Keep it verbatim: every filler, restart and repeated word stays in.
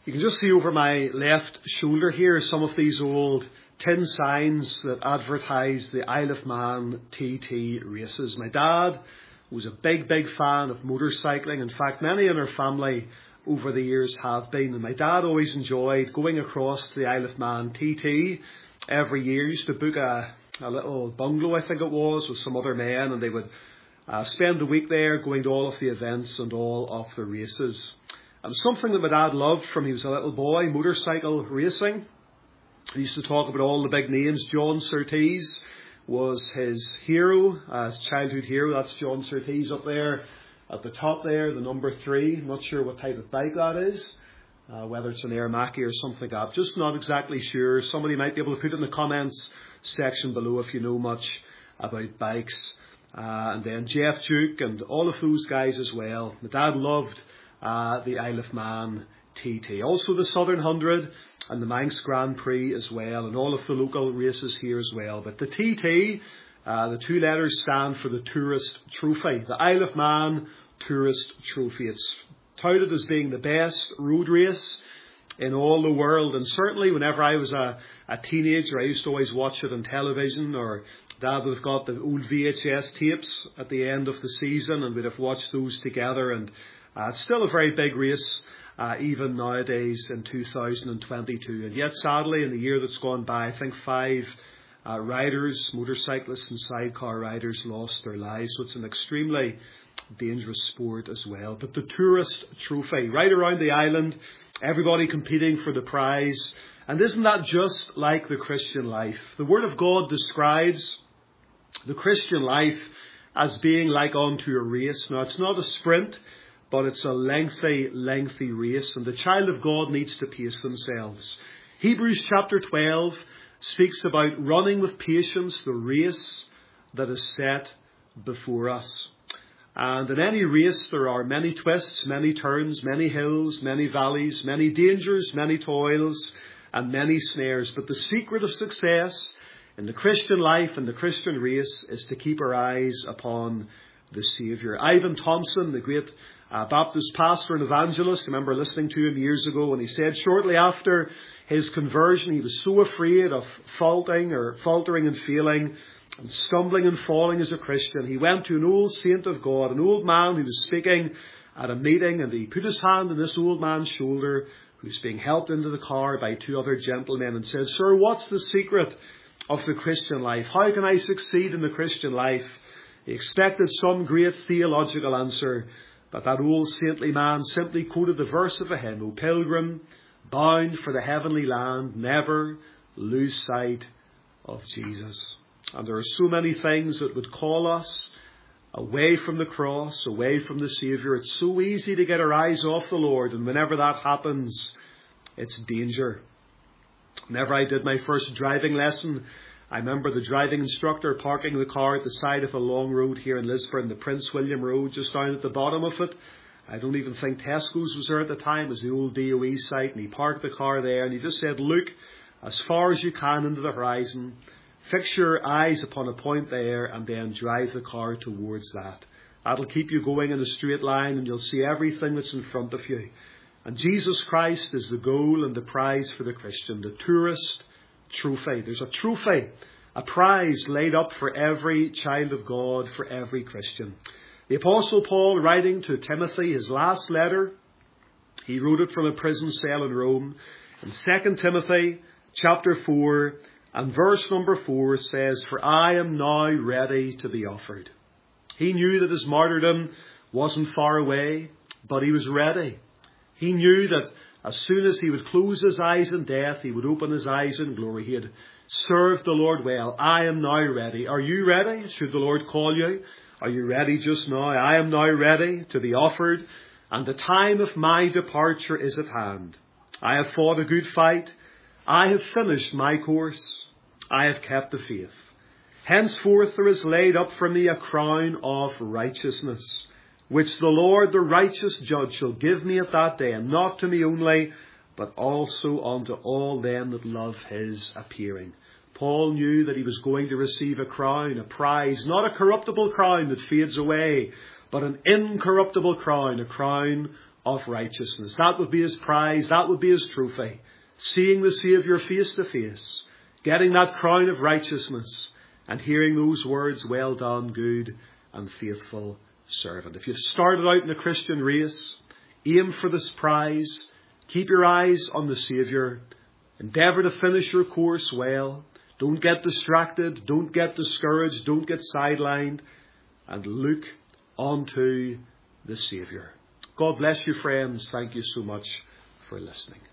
You can just see over my left shoulder here some of these old tin signs that advertise the Isle of Man T T races. My dad was a big, big fan of motorcycling. In fact, many in our family over the years have been. And my dad always enjoyed going across the Isle of Man T T every year. He used to book a, a little bungalow, I think it was, with some other men, and they would uh, spend the week there going to all of the events and all of the races. And something that my dad loved from he was a little boy, motorcycle racing. He used to talk about all the big names. John Surtees was his hero, uh, his childhood hero. That's John Surtees up there at the top there, the number three. I'm not sure what type of bike that is, uh, whether it's an Air Mackie or something like that. Just not exactly sure. Somebody might be able to put it in the comments section below if you know much about bikes. Uh, and then Jeff Duke and all of those guys as well. My dad loved Uh, the Isle of Man T T. Also the Southern Hundred and the Manx Grand Prix as well, and all of the local races here as well. But the T T, uh, the two letters stand for the Tourist Trophy, the Isle of Man Tourist Trophy. It's touted as being the best road race in all the world, and certainly whenever I was a, a teenager, I used to always watch it on television, or Dad would have got the old V H S tapes at the end of the season, and we'd have watched those together. And Uh, it's still a very big race, uh, even nowadays in two thousand twenty-two. And yet, sadly, in the year that's gone by, I think five uh, riders, motorcyclists and sidecar riders lost their lives. So it's an extremely dangerous sport as well. But the Tourist Trophy, right around the island, everybody competing for the prize. And isn't that just like the Christian life? The Word of God describes the Christian life as being like unto a race. Now, it's not a sprint, but it's a lengthy, lengthy race, and the child of God needs to pace themselves. Hebrews chapter twelve speaks about running with patience the race that is set before us. And in any race, there are many twists, many turns, many hills, many valleys, many dangers, many toils, and many snares. But the secret of success in the Christian life and the Christian race is to keep our eyes upon the Saviour. Ivan Thompson, the great uh, Baptist pastor and evangelist, I remember listening to him years ago, and he said shortly after his conversion, he was so afraid of faulting or faltering and failing and stumbling and falling as a Christian. He went to an old saint of God, an old man who was speaking at a meeting, and he put his hand on this old man's shoulder, who was being helped into the car by two other gentlemen, and said, "Sir, what's the secret of the Christian life? How can I succeed in the Christian life?" He expected some great theological answer, but that old saintly man simply quoted the verse of a hymn, "O pilgrim, bound for the heavenly land, never lose sight of Jesus." And there are so many things that would call us away from the cross, away from the Saviour. It's so easy to get our eyes off the Lord, and whenever that happens, it's danger. Whenever I did my first driving lesson, I remember the driving instructor parking the car at the side of a long road here in Lisburn, the Prince William Road, just down at the bottom of it. I don't even think Tesco's was there at the time. It was the old D O E site, and he parked the car there, and he just said, "Look as far as you can into the horizon, fix your eyes upon a point there, and then drive the car towards that. That'll keep you going in a straight line, and you'll see everything that's in front of you." And Jesus Christ is the goal and the prize for the Christian, the Tourist Trophy. There's a trophy, a prize laid up for every child of God, for every Christian. The Apostle Paul, writing to Timothy, his last letter, he wrote it from a prison cell in Rome. In Second Timothy chapter four and verse number four says, "For I am now ready to be offered." He knew that his martyrdom wasn't far away, but he was ready. He knew that as soon as he would close his eyes in death, he would open his eyes in glory. He had served the Lord well. I am now ready. Are you ready? Should the Lord call you? Are you ready just now? I am now ready to be offered, and the time of my departure is at hand. I have fought a good fight. I have finished my course. I have kept the faith. Henceforth there is laid up for me a crown of righteousness, which the Lord, the righteous judge, shall give me at that day, and not to me only, but also unto all them that love his appearing. Paul knew that he was going to receive a crown, a prize, not a corruptible crown that fades away, but an incorruptible crown, a crown of righteousness. That would be his prize. That would be his trophy. Seeing the Saviour face to face, getting that crown of righteousness, and hearing those words, well done, good and faithful servant. If you've started out in the Christian race, aim for this prize. Keep your eyes on the Saviour. Endeavour to finish your course well. Don't get distracted. Don't get discouraged. Don't get sidelined. And look unto the Saviour. God bless you, friends. Thank you so much for listening.